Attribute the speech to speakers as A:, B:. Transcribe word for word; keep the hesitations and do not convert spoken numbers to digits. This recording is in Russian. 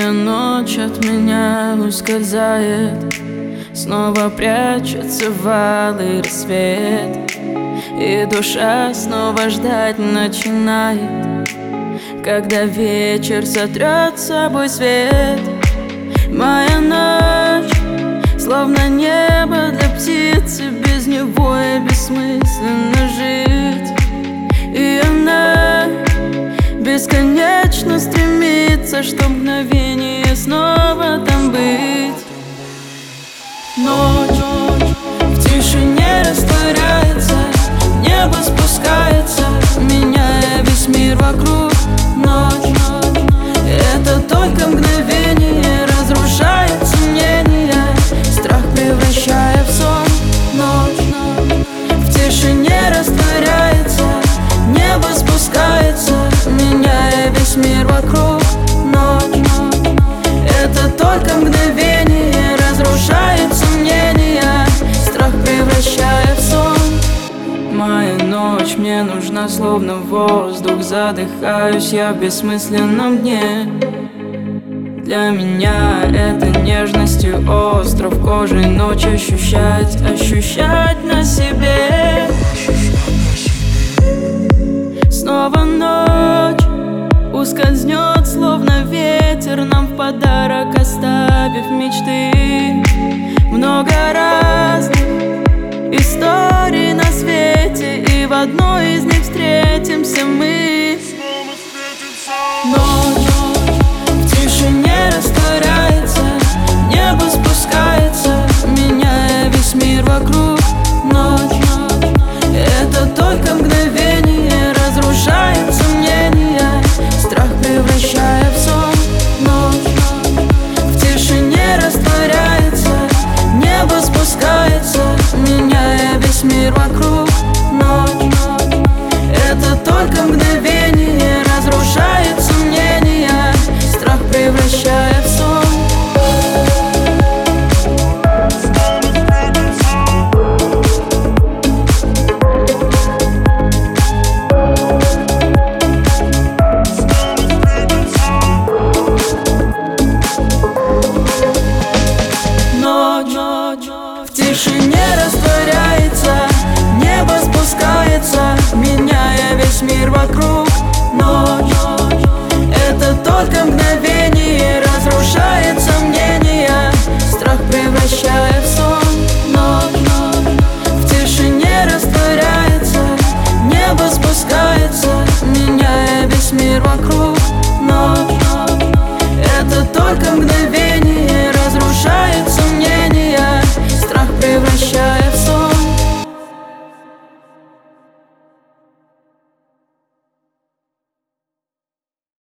A: Моя ночь от меня ускользает, снова прячется в алый рассвет, и душа снова ждать начинает, когда вечер сотрет с собой свет. Моя ночь словно небо для птицы, без него и бессмысленно жить. И она бесконечно стремится, что мгновение снова там быть. Ночь в тишине растворяется, небо спускается, меняя весь мир вокруг. Ночь — это только мгновение, разрушает сомнения, страх превращая в сон. Ночь в тишине растворяется, небо спускается, меняя весь мир вокруг. Ночь — это только мгновение, разрушает сомнения, страх превращая в сон. Моя ночь мне нужна словно воздух, задыхаюсь я в бессмысленном дне. Для меня это нежностью остров кожей, ночь ощущать, ощущать на себе. Снова ночь ускользнет, словно ветер, нам в подарок оставив мечты. Много разных историй на свете, и в одной из них встретимся мы. Ночь в тишине растворяется, небо спускается, меняя весь мир вокруг. Ночь — это только мгновение, разрушает сомнения, страх превращая в сон. Ночь в тишине растворяется, небо спускается, меняя весь мир вокруг. Ночь — это только мгновение, разрушает сомнения, страх превращая в сон. В тишине растворяется, небо спускается, меняя весь мир вокруг. Ночь — это только мгновение, разрушает сомнения, страх превращая в сон. Ночь в тишине растворяется, небо спускается, меняя весь мир вокруг.